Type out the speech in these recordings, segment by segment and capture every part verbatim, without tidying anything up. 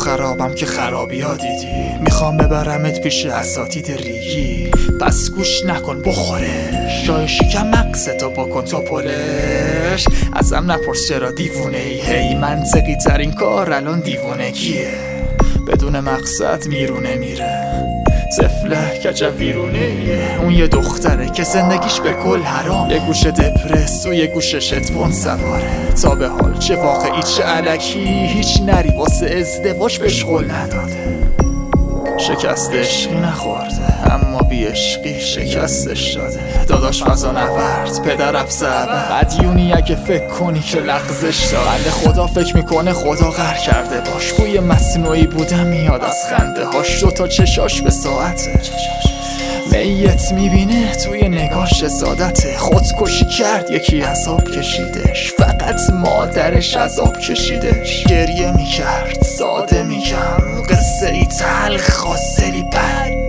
خرابم که خرابی ها دیدی. میخوام ببرمت پیش اساتید ریگی، پس گوش نکن بخورش، جای شکم مقصتو بکن تو پلش. ازم نپرس چرا دیوونه ای، هی منطقی ترین کار الان دیوونگیه. بدون مقصد میرونه میره، طفله کجا ویرونه. اون یه دختره که زندگیش به کل حرام، یه گوشه دپرس و یه گوشه شتوان سواره. تا به حال چه واقعی چه علکی، هیچ نری واسه ازدواج بهش قول نداده. شکست عشقی نخورده اما بی عشقی شکستش داده. داداش فضا نورد پدر افسبه مدیونی اگه فکر کنی که لغزش داده. خدا فکر میکنه خدا غر کرده باش، بوی مصنوعی بودم میاد از خنده هاش. دوتا چشاش به ساعته میت میبینه توی نگاش زادته. خودکشی کرد یکی عذاب کشیدش، فقط مادرش عذاب کشیدش. گریه میکرد ساده میگم قصه ای تلخ خاصلی بد.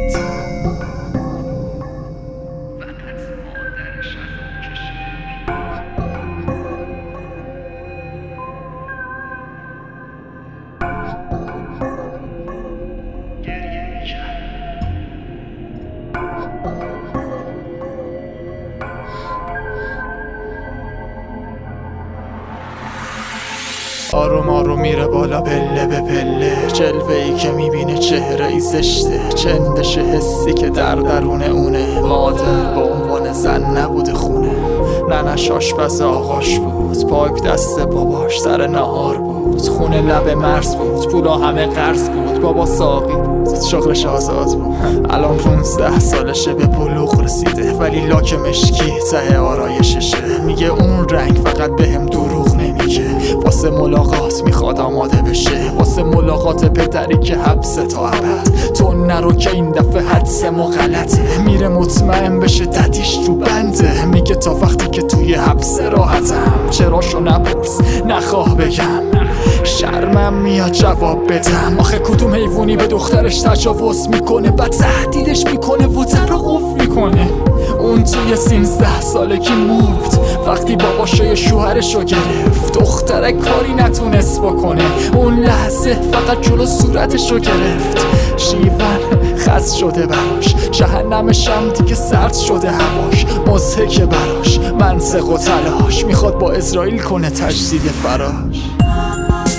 آروم آروم میره بالا پله به پله، جلوه ای که میبینه چهره ای زشته. چندش حسی که در درون اونه، مادر به عنوان زن نبوده خونه. ننش آشپز آقاش بود، پاک دست باباش سر نهار بود. خونه لب مرز بود، پولا همه قرض بود. بابا ساقی بود، شغلش آزاد بود. الان پونزده سالشه به بلوغ رسیده، ولی لاک مشکی ته آرایششه. میگه اون رنگ فقط بهم دروغ نمیگه، واسه ملاقات میخواد آماده بشه. واسه ملاقات پدری که حبس تا ابد. تو نرو که این دفعه حدسم و غلطه. میره مطمئن بشه ددیش تو بنده. میگه تا وقتی که توی حبس راحتم، چراشو نپرس نخواه بگم، شرمم میاد جواب بدم. آخه کدوم حیوانی به دخترش تجاوز میکنه، بعد تهدیدش میکنه و در رو قفل میکنه. اون توی سینزده سالگی مرد وقتی باباشو یه شوهرشو گرفت. دختره کاری نتونست بکنه، اون لحظه فقط جلو صورتشو گرفت. شیون خز شده براش، جهنمش هم دیگه سرد شده هواش. مضحکه براش منطق و تلاش، میخواد با اسرائیل کنه تجدید فراش.